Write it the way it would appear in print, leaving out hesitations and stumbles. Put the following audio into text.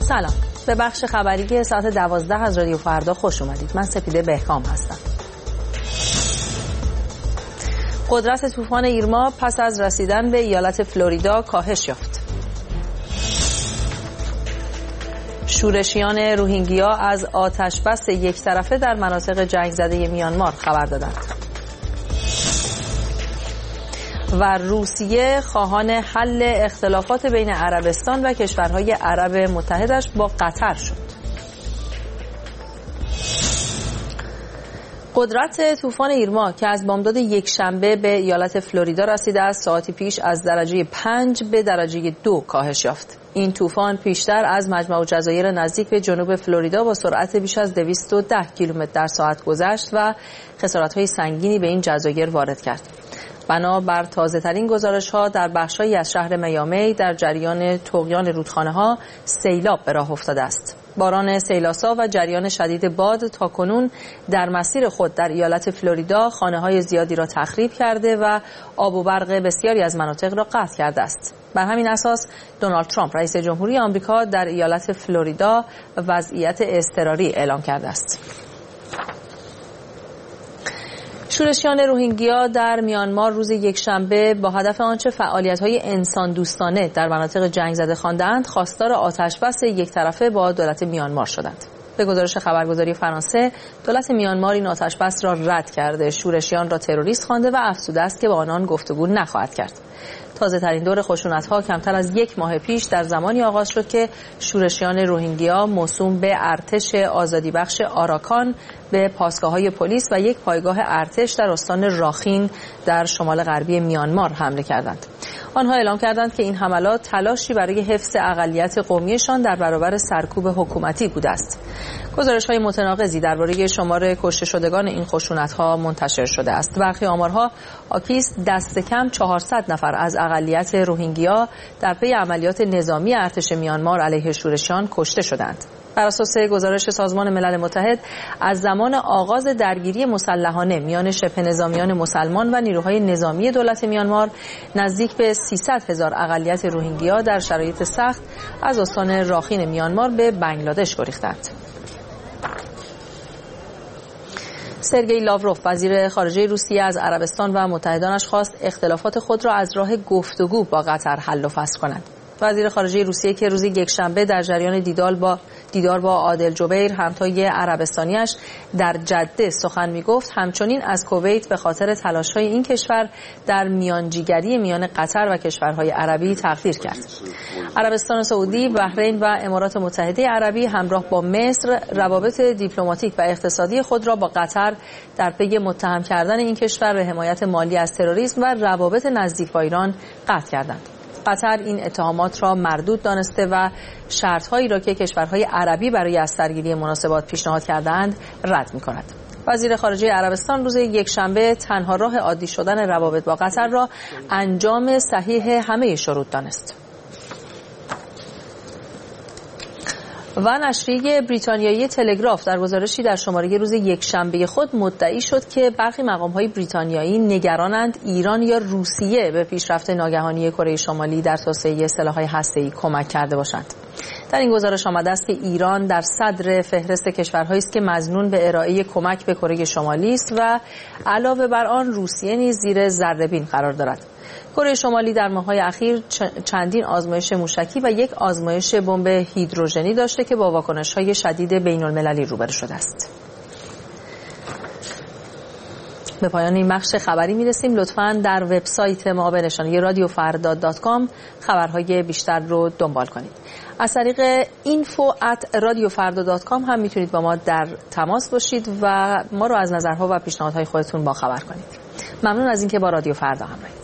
سلام، به بخش خبری ساعت 12 از رادیو فردا خوش اومدید. من سپیده بهکام هستم. قدرت طوفان ایرما پس از رسیدن به ایالت فلوریدا کاهش یافت. شورشیان روهینگیا از آتش‌بس یک طرفه در مناطق جنگ زده میانمار خبر دادند. و روسیه خواهان حل اختلافات بین عربستان و کشورهای عرب متحدش با قطر شد. قدرت طوفان ایرما که از بامداد یکشنبه به ایالت فلوریدا رسیده است، ساعتی پیش از درجه 5 به درجه 2 کاهش یافت. این طوفان پیشتر از مجمع جزایر نزدیک به جنوب فلوریدا با سرعت بیش از 210 کیلومتر در ساعت گذشت و خسارت‌های سنگینی به این جزایر وارد کرد. بنابر تازه‌ترین گزارش‌ها در بخش‌هایی از شهر میامی در جریان طغیان رودخانه‌ها سیلاب به راه افتاده است. باران سیلاسا و جریان شدید باد تاکنون در مسیر خود در ایالت فلوریدا خانه‌های زیادی را تخریب کرده و آب و برق بسیاری از مناطق را قطع کرده است. بر همین اساس دونالد ترامپ رئیس جمهوری آمریکا در ایالت فلوریدا وضعیت اضطراری اعلام کرده است. شورشیان روهینگیا در میانمار روز یکشنبه با هدف آنچه فعالیت‌های انسان دوستانه در مناطق جنگ زده خواندند، خواستار آتش‌بس یک طرفه با دولت میانمار شدند. به گزارش خبرگزاری فرانسه، دولت میانمار این آتش‌بس را رد کرده، شورشیان را تروریست خوانده و افزوده است که با آنان گفتگو نخواهد کرد. تازه‌ترین دور خشونت‌ها کمتر از یک ماه پیش در زمانی آغاز شد که شورشیان روهینگیا موسوم به ارتش آزادیبخش آراکان به پاسگاه‌های پلیس و یک پایگاه ارتش در استان راخین در شمال غربی میانمار حمله کردند. آنها اعلام کردند که این حملات تلاشی برای حفظ اقلیت قومیشان در برابر سرکوب حکومتی بوده است. گزارش‌های متناقضی درباره شمار کشته شدگان این خشونت‌ها منتشر شده است. برخی آمارها حاکی است دست کم 400 نفر از اقلیت روهینگیا در پی عملیات نظامی ارتش میانمار علیه شورشیان کشته شدند. بر اساس گزارش سازمان ملل متحد، از زمان آغاز درگیری مسلحانه میان شبه نظامیان مسلمان و نیروهای نظامی دولت میانمار، نزدیک به 300,000 اقلیت روهینگیا در شرایط سخت از استان راخین میانمار به بنگلادش گریختند. سرگئی لاوروف وزیر خارجه روسیه از عربستان و متحدانش خواست اختلافات خود را از راه گفتگو با قطر حل و فصل کنند. وزیر خارجه روسیه که روز یکشنبه در جریان دیدار با عادل جبیر همتای عربستانیش در جده سخن می‌گفت، همچنین از کویت به خاطر تلاش‌های این کشور در میانجیگری میان قطر و کشورهای عربی تقدیر کرد. عربستان سعودی، بحرین و امارات متحده عربی همراه با مصر روابط دیپلماتیک و اقتصادی خود را با قطر در پی متهم کردن این کشور به حمایت مالی از تروریسم و روابط نزدیک با ایران قطع کردند. قطر این اتهامات را مردود دانسته و شرط‌هایی را که کشورهای عربی برای از سرگیری مناسبات پیشنهاد کردند رد می‌کند. وزیر خارجه عربستان روز یکشنبه تنها راه عادی شدن روابط با قطر را انجام صحیح همه شروط دانست. و نشریه بریتانیایی تلگراف در گزارشی در شماره روز یکشنبه خود مدعی شد که برخی مقام‌های بریتانیایی نگرانند ایران یا روسیه به پیشرفت ناگهانی کره شمالی در توسعه سلاح‌های هسته‌ای کمک کرده باشند. در این گزارش آمده است که ایران در صدر فهرست کشورهایی است که مظنون به ارائه کمک به کره شمالی است و علاوه بر آن روسیه نیز زیر ذره‌بین قرار دارد. کره شمالی در ماه‌های اخیر چندین آزمایش موشکی و یک آزمایش بمب هیدروژنی داشته که با واکنش‌های شدید بین‌المللی روبرو شده است. به پایان این بخش خبری می‌رسیم. لطفاً در وبسایت ما به نشانی radiofarda.com خبرهای بیشتر رو دنبال کنید. از طریق info@radiofarda.com هم میتونید با ما در تماس باشید و ما رو از نظرها و پیشنهادهای خودتون باخبر کنید. ممنون از اینکه با رادیو فردا همراهید.